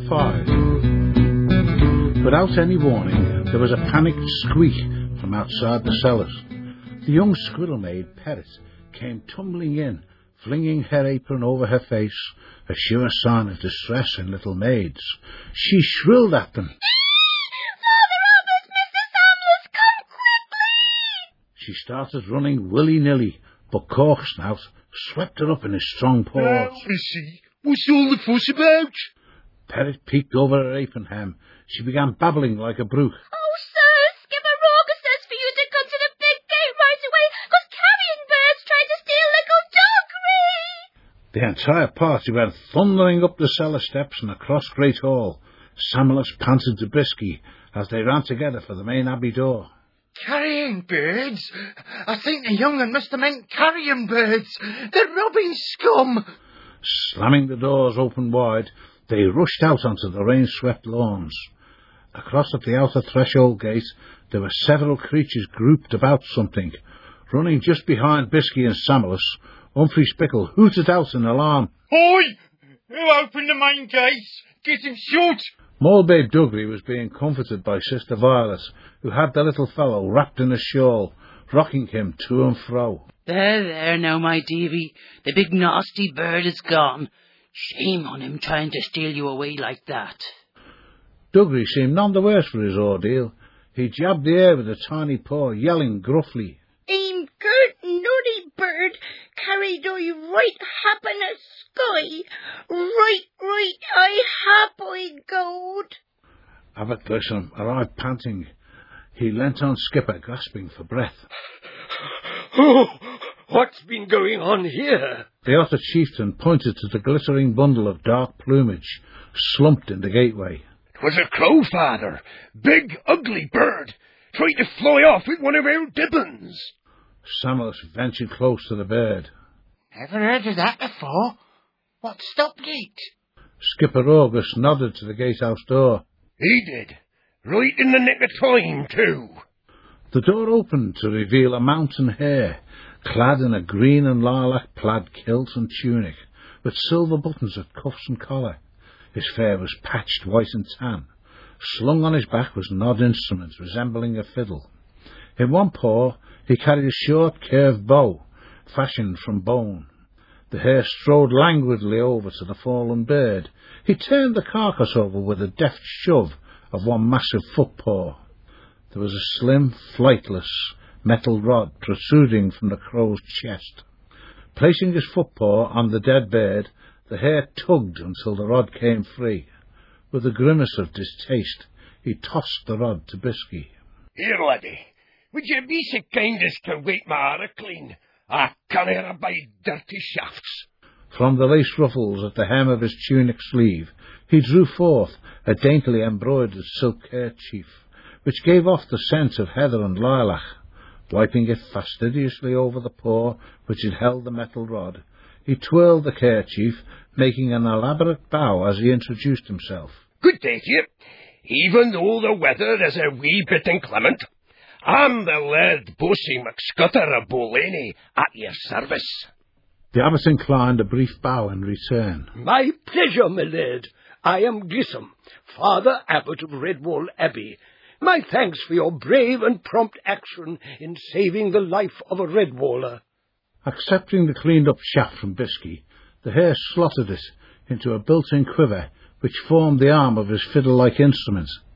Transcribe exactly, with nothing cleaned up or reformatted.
five. Without any warning, there was a panicked squeak from outside the cellars. The young squirrel maid, Perrot, came tumbling in, flinging her apron over her face, a sure sign of distress in little maids. She shrilled at them. Father Albert, Mister Samless, come quickly! She started running willy-nilly, but Corksnout swept her up in his strong paws. Now, Missy, what's all the fuss about? Perrot peeked over her apron hem. She began babbling like a brook. Oh, sir, Skipper Roger says for you to come to the big gate right away, 'cause carrion birds tried to steal little Doggery. The entire party went thundering up the cellar steps and across Great Hall. Samless panted to Bisky as they ran together for the main abbey door. Carrion birds? I think the young un must have meant carrion birds. They're robbing scum. Slamming the doors open wide, they rushed out onto the rain-swept lawns. Across at the outer threshold gate, there were several creatures grouped about something. Running just behind Bisky and Samless, Humphrey Spickle hooted out in alarm. Oi! Who opened the main gate? Get him shut! Malbabe Duggery was being comforted by Sister Violet, who had the little fellow wrapped in a shawl, rocking him to and fro. There, there now, my dearie. The big nasty bird is gone. Shame on him trying to steal you away like that. Duggery seemed none the worse for his ordeal. He jabbed the air with a tiny paw, yelling gruffly. I'm good nutty bird, carried I right hap in the sky. Right, right, I hap I goed. Abbot Glissom arrived panting. He leant on Skipper, gasping for breath. Oh, what's been going on here? The otter chieftain pointed to the glittering bundle of dark plumage, slumped in the gateway. It was a crow, father. Big, ugly bird. Tried to fly off with one of our dibbons. Samless ventured close to the bird. Never heard of that before. What stopped it? Skipper August nodded to the gatehouse door. He did. Right in the nick of time, too. The door opened to reveal a mountain hare, clad in a green and lilac plaid kilt and tunic, with silver buttons at cuffs and collar. His fare was patched white and tan. Slung on his back was an odd instrument resembling a fiddle. In one paw he carried a short curved bow, fashioned from bone. The hare strode languidly over to the fallen bird. He turned the carcass over with a deft shove of one massive footpaw. There was a slim, flightless metal rod protruding from the crow's chest. Placing his footpaw on the dead bird, the hare tugged until the rod came free. With a grimace of distaste, he tossed the rod to Bisky. Here, laddie, would you be so kind as to wipe my arrow clean? I can't abide dirty shafts. From the lace ruffles at the hem of his tunic sleeve, he drew forth a daintily embroidered silk kerchief, which gave off the scent of heather and lilac. Wiping it fastidiously over the paw which had held the metal rod, he twirled the kerchief, making an elaborate bow as he introduced himself. Good day to you. Even though the weather is a wee bit inclement, I'm the Laird Bossy McScutter of Bollaney at your service. The abbot inclined a brief bow in return. My pleasure, my lord. I am Glissom, Father Abbot of Redwall Abbey. My thanks for your brave and prompt action in saving the life of a Redwaller. Accepting the cleaned-up shaft from Bisky, the hare slotted it into a built-in quiver which formed the arm of his fiddle-like instrument.